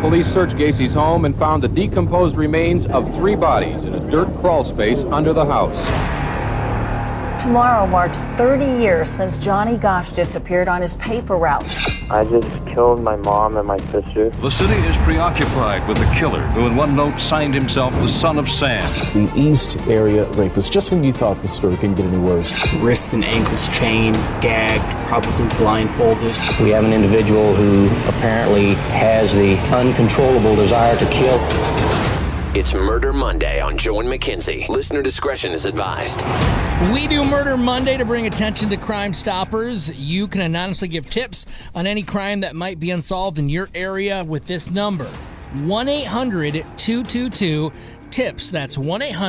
Police searched Gacy's home and found the decomposed remains of 3 bodies in a dirt crawl space under the house. Tomorrow marks 30 years since Johnny Gosch disappeared on his paper route. I just killed my mom and my sister. The city is preoccupied with the killer who in one note signed himself the Son of Sam. The East Area Rapist, just when you thought the story couldn't get any worse. Wrists and ankles chained, gagged, probably blindfolded. We have an individual who apparently has the uncontrollable desire to kill. It's Murder Monday on Joe and McKenzie. Listener discretion is advised. We do Murder Monday to bring attention to Crime Stoppers. You can anonymously give tips on any crime that might be unsolved in your area with this number, 1-800-222-TIPS. That's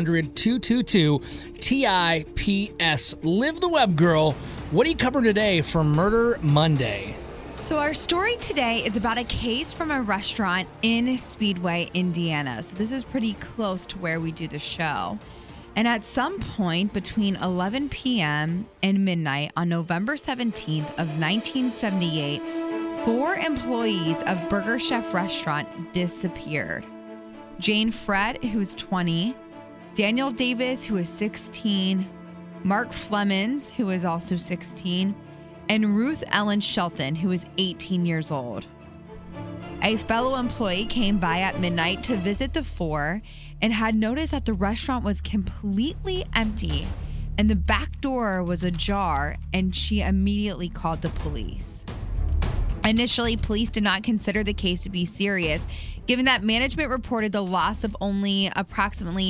1-800-222-TIPS. Liv the Web Girl, what are you covering today for Murder Monday? So our story today is about a case from a restaurant in Speedway, Indiana. So this is pretty close to where we do the show. And at some point between 11 p.m. and midnight on November 17th of 1978, 4 employees of Burger Chef restaurant disappeared. Jane Fred, who was 20, Daniel Davis, who was 16, Mark Flemons, who was also 16, and Ruth Ellen Shelton, who was 18 years old. A fellow employee came by at midnight to visit the 4 and had noticed that the restaurant was completely empty and the back door was ajar, and she immediately called the police. Initially, police did not consider the case to be serious, given that management reported the loss of only approximately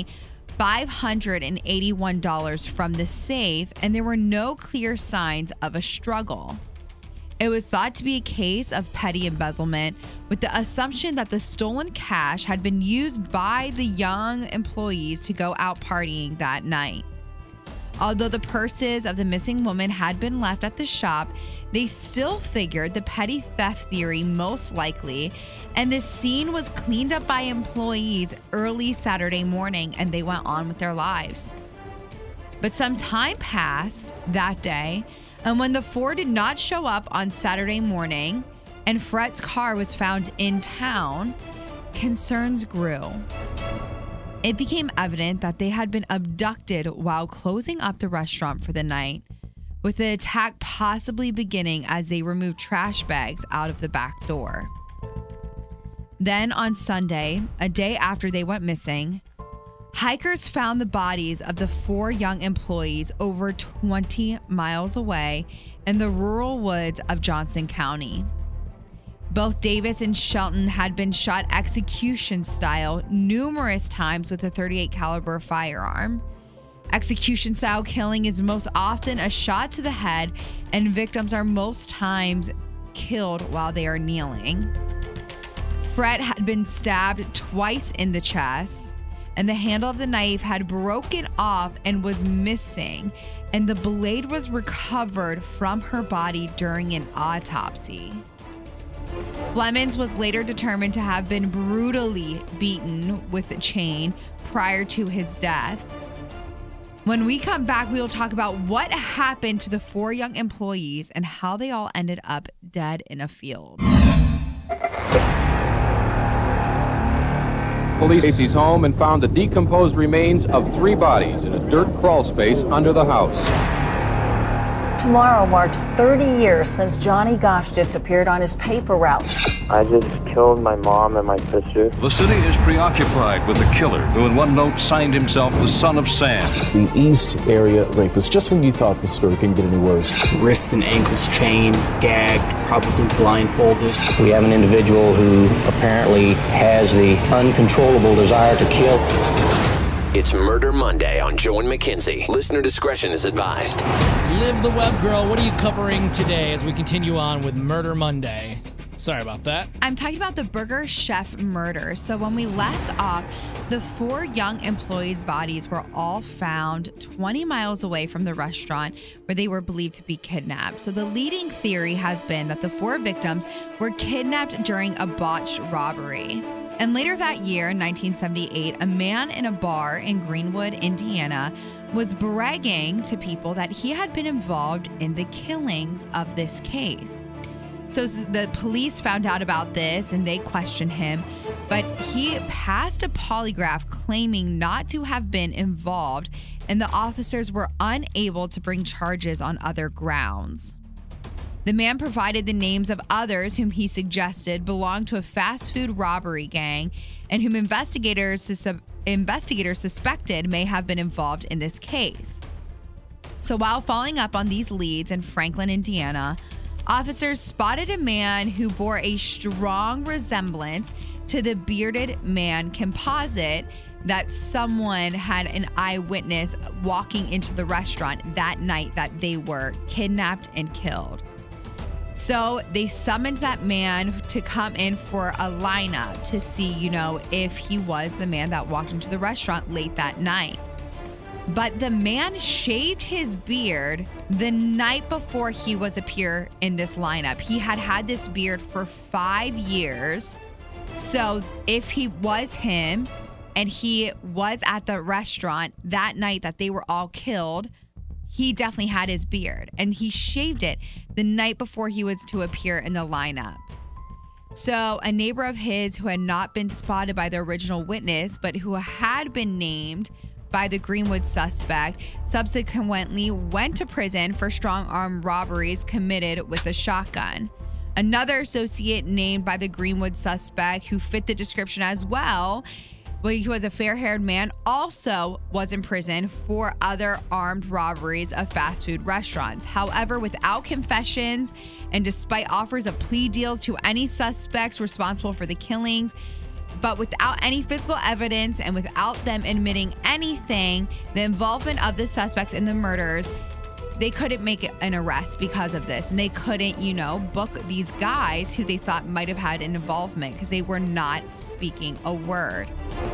$581 from the safe, and there were no clear signs of a struggle. It was thought to be a case of petty embezzlement, with the assumption that the stolen cash had been used by the young employees to go out partying that night. Although the purses of the missing woman had been left at the shop, they still figured the petty theft theory most likely, and the scene was cleaned up by employees early Saturday morning and they went on with their lives. But some time passed that day, and when the 4 did not show up on Saturday morning and Fred's car was found in town, concerns grew. It became evident that they had been abducted while closing up the restaurant for the night, with the attack possibly beginning as they removed trash bags out of the back door. Then on Sunday, a day after they went missing, hikers found the bodies of the 4 young employees over 20 miles away in the rural woods of Johnson County. Both Davis and Shelton had been shot execution style numerous times with a .38 caliber firearm. Execution style killing is most often a shot to the head, and victims are most times killed while they are kneeling. Fred had been stabbed twice in the chest, and the handle of the knife had broken off and was missing, and the blade was recovered from her body during an autopsy. Flemons was later determined to have been brutally beaten with a chain prior to his death. When we come back, we will talk about what happened to the 4 young employees and how they all ended up dead in a field. Police searched Gacy's home and found the decomposed remains of 3 bodies in a dirt crawl space under the house. Tomorrow marks 30 years since Johnny Gosch disappeared on his paper route. I just killed my mom and my sister. The city is preoccupied with the killer who in one note signed himself the Son of Sam. The East Area Rapist, just when you thought the story couldn't get any worse. Wrists and ankles chained, gagged, probably blindfolded. We have an individual who apparently has the uncontrollable desire to kill. It's Murder Monday on Joe and McKenzie. Listener discretion is advised. Liv the Web Girl, what are you covering today as we continue on with Murder Monday? Sorry about that. I'm talking about the Burger Chef murder. So when we left off, the 4 young employees' bodies were all found 20 miles away from the restaurant where they were believed to be kidnapped. So the leading theory has been that the 4 victims were kidnapped during a botched robbery. And later that year, in 1978, a man in a bar in Greenwood, Indiana, was bragging to people that he had been involved in the killings of this case. So the police found out about this and they questioned him, but he passed a polygraph claiming not to have been involved, and the officers were unable to bring charges on other grounds. The man provided the names of others whom he suggested belonged to a fast food robbery gang and whom investigators suspected may have been involved in this case. So while following up on these leads in Franklin, Indiana, officers spotted a man who bore a strong resemblance to the bearded man composite that someone had an eyewitness walking into the restaurant that night that they were kidnapped and killed. So they summoned that man to come in for a lineup to see, if he was the man that walked into the restaurant late that night. But the man shaved his beard the night before he was appear in this lineup. He had this beard for 5 years. So if he was him and he was at the restaurant that night that they were all killed, he definitely had his beard. And he shaved it the night before he was to appear in the lineup. So a neighbor of his who had not been spotted by the original witness, but who had been named by the Greenwood suspect, subsequently went to prison for strong arm robberies committed with a shotgun. Another associate named by the Greenwood suspect who fit the description as well, he was a fair-haired man, also was in prison for other armed robberies of fast food restaurants. However, without confessions and despite offers of plea deals to any suspects responsible for the killings, but without any physical evidence and without them admitting anything, the involvement of the suspects in the murders, they couldn't make an arrest because of this. And they couldn't, book these guys who they thought might have had an involvement because they were not speaking a word.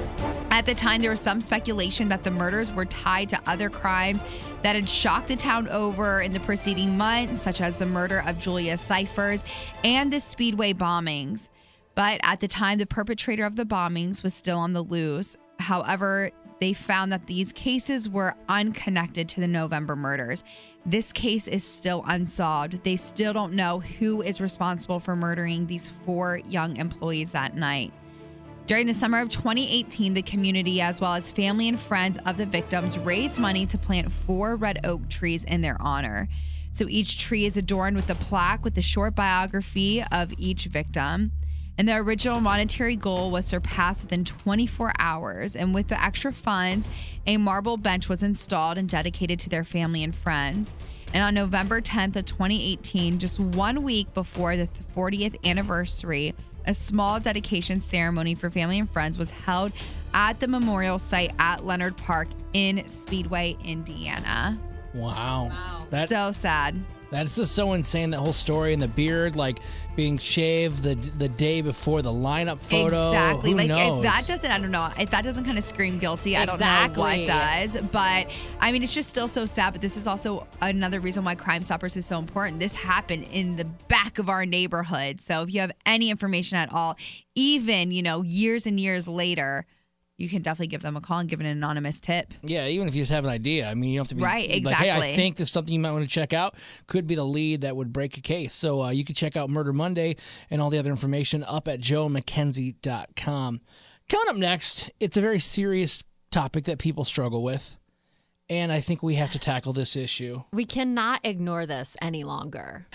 At the time, there was some speculation that the murders were tied to other crimes that had shocked the town over in the preceding months, such as the murder of Julia Cyphers and the Speedway bombings. But at the time, the perpetrator of the bombings was still on the loose. However, they found that these cases were unconnected to the November murders. This case is still unsolved. They still don't know who is responsible for murdering these 4 young employees that night. During the summer of 2018, the community, as well as family and friends of the victims, raised money to plant 4 red oak trees in their honor. So each tree is adorned with a plaque with the short biography of each victim. And the original monetary goal was surpassed within 24 hours. And with the extra funds, a marble bench was installed and dedicated to their family and friends. And on November 10th of 2018, just 1 week before the 40th anniversary, a small dedication ceremony for family and friends was held at the memorial site at Leonard Park in Speedway, Indiana. Wow. So sad. That's just so insane, that whole story, and the beard, being shaved the day before the lineup photo. Exactly. Who knows? If that doesn't, I don't know. If that doesn't kind of scream guilty, I don't know what does. But, it's just still so sad. But this is also another reason why Crime Stoppers is so important. This happened in the back of our neighborhood. So if you have any information at all, even, years and years later, you can definitely give them a call and give an anonymous tip. Yeah, even if you just have an idea. You don't have to be right, exactly. Hey, I think there's something you might want to check out. Could be the lead that would break a case. So you can check out Murder Monday and all the other information up at joemckenzie.com. Coming up next, it's a very serious topic that people struggle with. And I think we have to tackle this issue. We cannot ignore this any longer.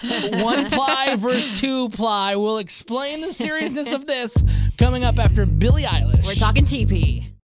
1-ply versus 2-ply. We'll explain the seriousness of this coming up after Billie Eilish. We're talking TP.